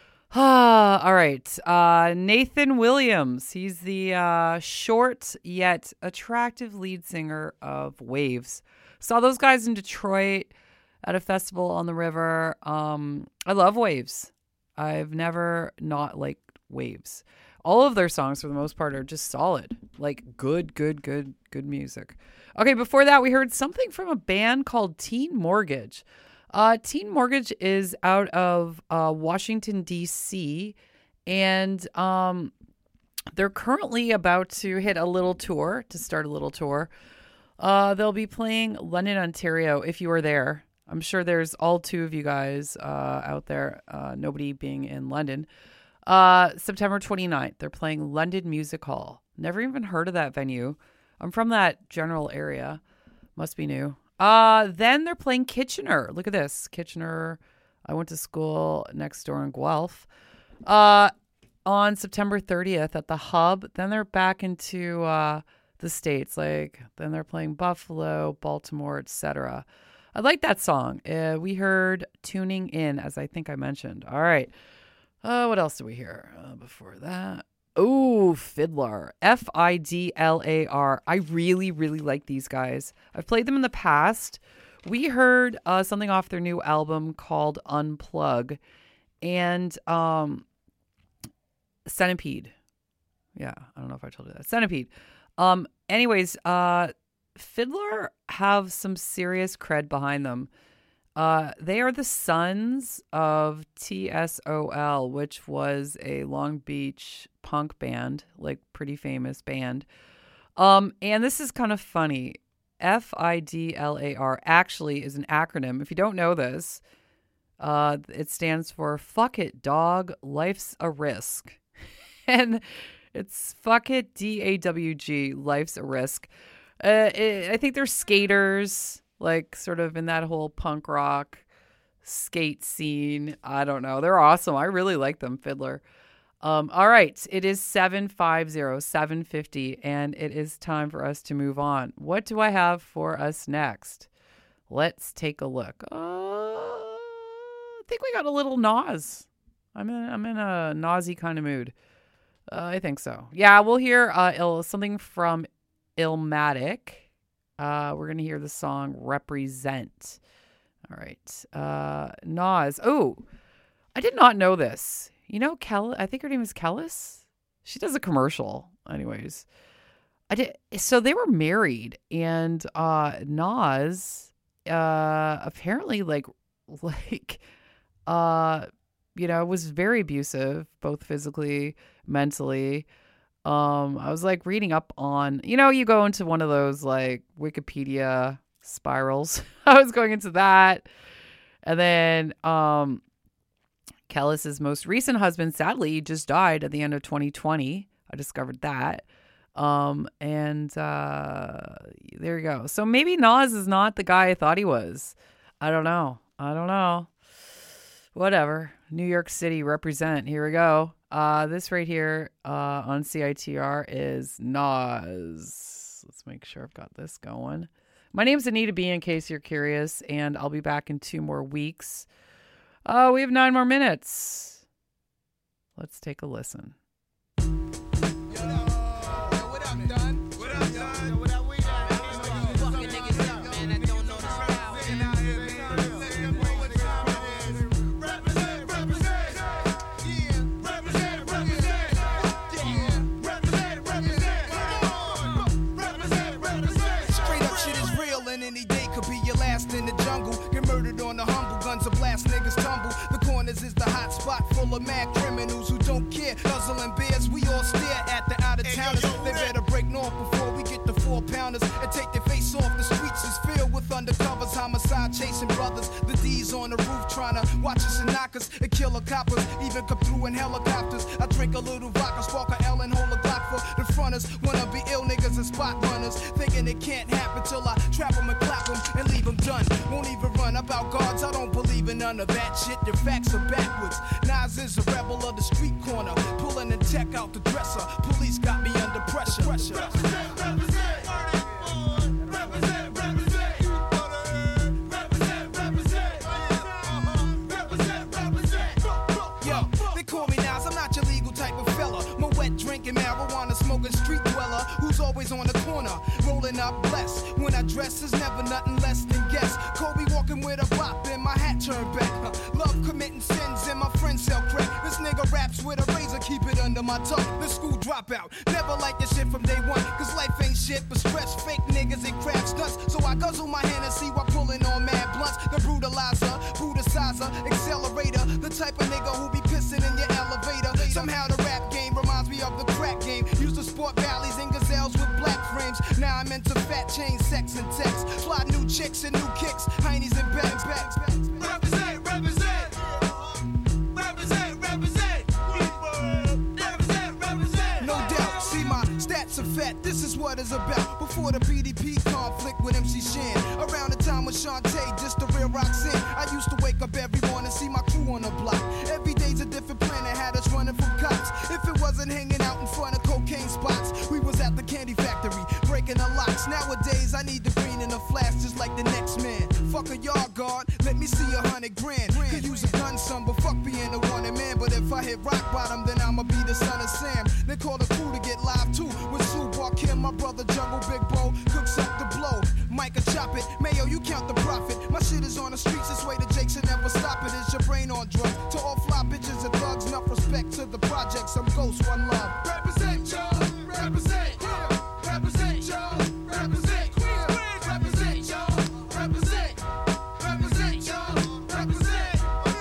Ah, all right. Uh, Nathan Williams. He's the uh, short yet attractive lead singer of Waves. Saw those guys in Detroit at a festival on the river. Um, I love Waves. I've never not liked Waves. all of their songs, for the most part, are just solid. Like, good, good, good, good music. Okay, before that, we heard something from a band called Teen Mortgage. Uh, Teen Mortgage is out of uh, Washington, D C, and um, they're currently about to hit a little tour, to start a little tour. Uh, they'll be playing London, Ontario, if you are there. I'm sure there's all two of you guys uh, out there, uh, nobody being in London. Uh, September twenty-ninth, they're playing London Music Hall. Never even heard of that venue. I'm from that general area. Must be new. Uh, then they're playing Kitchener. Look at this. Kitchener. I went to school next door in Guelph. Uh, on September thirtieth at the Hub. Then they're back into uh, the States. Like, then they're playing Buffalo, Baltimore, et cetera. I like that song. Uh, we heard Tuning In, as I think I mentioned. All right. Uh, what else do we hear uh, before that? Oh, Fiddler. F I D L A R. I really, really like these guys. I've played them in the past. We heard uh, something off their new album called Unplug. And um, Centipede. Yeah, I don't know if I told you that. Centipede. Um, anyways, uh, Fiddler have some serious cred behind them. Uh, they are the sons of T S O L, which was a Long Beach punk band, like pretty famous band. Um, and this is kind of funny. F I D L A R actually is an acronym. If you don't know this, uh, it stands for Fuck It, Dog, Life's a Risk. And it's Fuck It, D A W G, Life's a Risk. Uh, it, I think they're skaters, like sort of in that whole punk rock skate scene. I don't know. They're awesome. I really like them, Fiddler. Um, all right. It is seven fifty, seven fifty, and it is time for us to move on. What do I have for us next? Let's take a look. Uh, I think we got a little Nas. I'm in, I'm in a Nasy kind of mood. Uh, I think so. Yeah, we'll hear uh, il- something from Illmatic. Uh, we're going to hear the song Represent. All right. Uh, Nas. Oh, I did not know this. You know, Kel, I think her name is Kellis. She does a commercial. Anyways, I did. So they were married, and uh, Nas uh, apparently like, like, uh, you know, was very abusive, both physically, mentally. Um, I was like reading up on, you know, you go into one of those like Wikipedia spirals. I was going into that. And then um, Kellis's most recent husband, sadly, just died at the end of twenty twenty. I discovered that. Um, and uh, there you go. So maybe Nas is not the guy I thought he was. I don't know. I don't know. Whatever. New York City, represent. Here we go. Uh, this right here uh, on C I T R is Nas. Let's make sure I've got this going. My name's Anita B, in case you're curious, and I'll be back in two more weeks. Oh, uh, we have nine more minutes. Let's take a listen. Is the hot spot full of mad criminals who don't care. Nuzzling bears, we all stare at the out-of-towners. They better break north before we get the four-pounders and take their face off. The streets is filled with undercovers, homicide chasing brothers. The D's on the roof trying to watch us and knock us and kill the coppers. Even come through in helicopters. I drink a little vodka, spark a L and hold a Glock for the fronters. Wanna be ill niggas and spot runners, thinking it can't happen till I trap them and clap them and leave them done. Won't even run about guards, I don't believe in none of that shit. The facts are backwards. Nas is a rebel of the street corner, pulling the tech out the dresser. Police got me under pressure. pressure. Represent, represent, represent, represent, represent, represent, represent. Yo, they call me Nas, I'm not your legal type of fella. My wet drinking, marijuana smoking street dweller who's always on the corner. rolling up blessed. When I dress is never nothing less than guess. Kobe walking with a bop and my hat turned back. Huh. Love committing sins and my friends sell crack. This nigga raps with a razor, keep it under my tongue. The school dropout, never like this shit from day one. Cause life ain't shit but stress, fake niggas and crab stunts. So I guzzle my Hennessy while pulling on mad blunts. The brutalizer, brutalizer, accelerator. The type of nigga who be pissing in your elevator. Somehow the rap game reminds me of the crack game. Used to sport valleys and gazelles with black frames. Now I'm into fat chain, sex and text. Fly new chicks and new kicks, heinies and bags, bags, bags. Represent, represent. Represent, represent. Represent, represent. No doubt, see my stats are fat. This is what it's about. Before the B D P conflict with M C Shan. Around the time with Shantae, just the real Roxanne. I used to wake up every morning, see my crew on the block. Every day's a different planet, had us running from cops. If it wasn't hanging out in front of cocaine spots, we was at the candy factory, breaking the locks. Nowadays, I need the green in the flash, just like the next man. Fuck a yard guard, let me see a hundred grand. Could use a gun, son, but fuck being a wanted man. But if I hit rock bottom, then I'ma be the son of Sam. They call the crew to get live too, with Sue Barkim, my brother Jungle Big Bo, cooks up the blow. Micah chop it, Mayo, you count the profit. My shit is on the streets, this way the Jakes should never stop it. Is your brain on drugs? To all fly bitches and thugs, enough respect to the project, some ghosts, one love. Represent, y'all, represent, yeah. Represent, y'all, represent, Queens, represent, y'all, represent, represent, y'all, represent.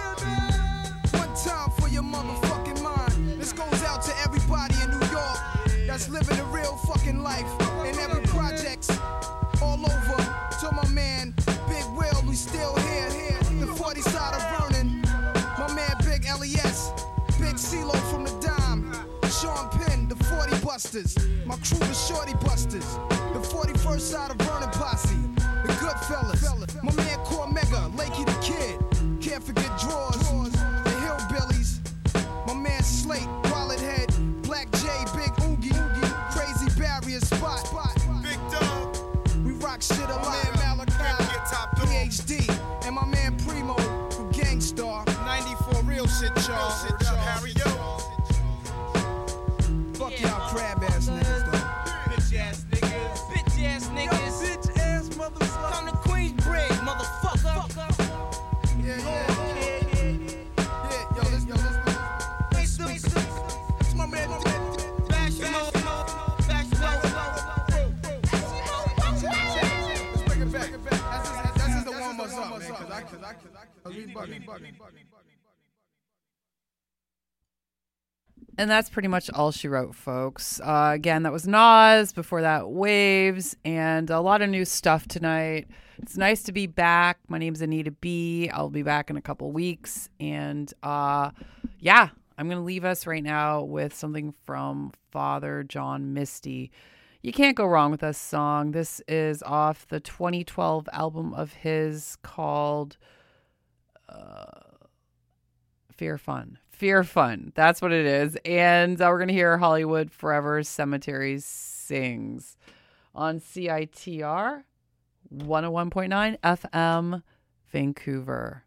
One time for your motherfucking mind. This goes out to everybody in New York that's living a real fucking life. In every projects, all over. To my man, Big Will, we still here. The forty side of Vernon. My man, Big L E S. Big CeeLo from the Dime. Sean Penn, the forty Busters. My crew, the Shorty Busters. The forty-first side of Vernon Posse. The Goodfellas. My man, Cormega, Lakey the Kid. Can't forget Drawers. The Hillbillies. My man, Slate, Wallet Head. Black J, Big Oogie. Crazy Barrier Spot. Big Dog. We rock shit a lot. Malachi, P H D, and my man Primo from Gangstar. ninety-four real shit, y'all. Harry, yo. Fuck y'all crab ass niggas, though. Bitch ass niggas. Bitch ass niggas. Yo, bitch ass motherfucker. Come to Queensbridge, motherfucker. Yeah, yeah, yeah, yeah. Yeah, yo, listen, yo, listen. It's my man. Bash him up. Bash him up. And that's pretty much all she wrote, folks. Uh, again, that was Nas. Before that, Waves. And a lot of new stuff tonight. It's nice to be back. My name's Anita B. I'll be back in a couple weeks. And uh, yeah, I'm going to leave us right now with something from Father John Misty. You can't go wrong with this song. This is off the twenty twelve album of his called uh, Fear Fun. Fear Fun. That's what it is. And uh, we're going to hear Hollywood Forever Cemetery Sings on C I T R one oh one point nine F M Vancouver.